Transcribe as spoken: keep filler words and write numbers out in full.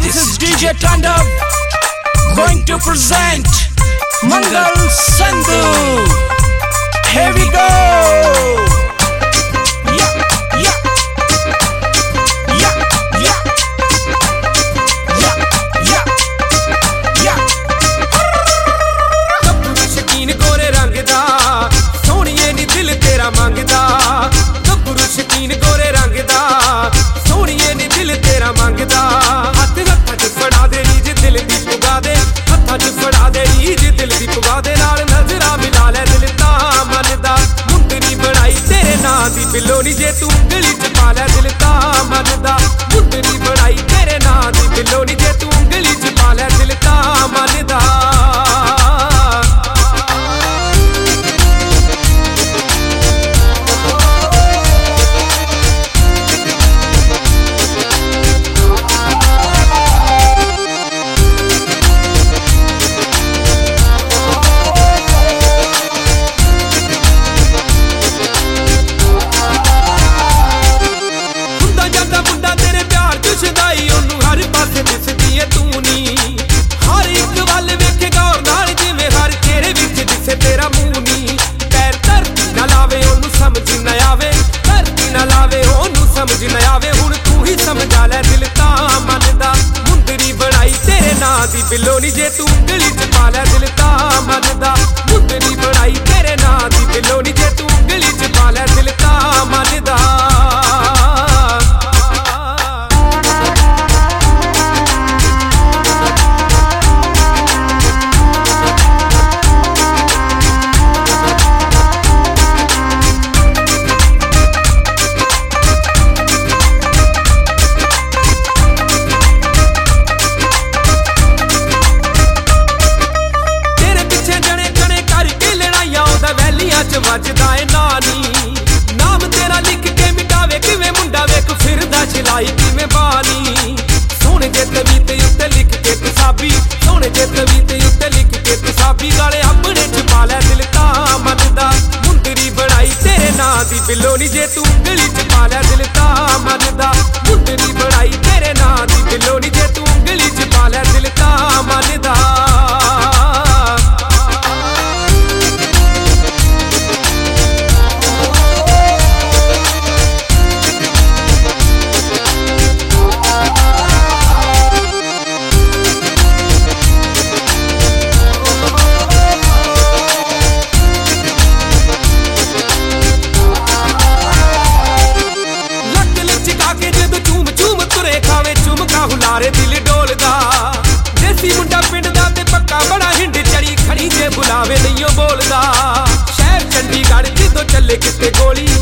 This is D J Tandav going to present Mangal Sandhu. Here we go. Yeah, yeah, yeah, yeah, yeah, yeah, yeah. गब्बरू शकीन गोरे रंग दा सोहणिए नी दिल तेरा मंगदा गब्बरू शकीन गोरे रंग दा सोहणिए नी दिल तेरा मंगदा हत्थ हत्थां च फड़ा दे रीज दिल दी पुगा दे हत्थां च फड़ा दे रीज दिल दी पुगा दे नाल नजरा मिला ले दिल तां मनदा मुंदरी बनाई तेरे नां दी बिल्लो नी जे तू उँगली च पा ले दिल तां मनदा मुंदरी बनाई तेरे नां दी बिल्लो नी जे तू उँगली च पा ले दिल तां मनदा बिल्लो नी जे तू उँगली च पा लै दिल तां मनदा मुंदरी बनाई तेरे नां दी बिल्लो नी जे तू उँगली च पा लै दिल तां मनदा वजदा है नानी नाम तेरा लिख के मिटावे किवें मुंडा वेख फिरदा चलाई किवें बानी सोहणे जे तवीते उत्ते लिख के तसाबी सोहणे जे तवीते उत्ते लिख के तसाबी गाले अपने च पा लै दिल तां मनदा मुंदरी बनाई तेरे नां दी बिल्लो नी जे तू उँगली च पा लै दिल तां मनदा मुंदरी बनाई तेरे नां दी बिल्लो नी जे तू उँगली च पा लै दिल तां मनदा हुलारे दिल डोलदा देसी मुंडा पिंड दा ते पक्का बड़ा हिंड चढ़ी खड़ी जे बुलावे नहीं बोलदा शहर चंडीगढ़ जिदों चले किते गोली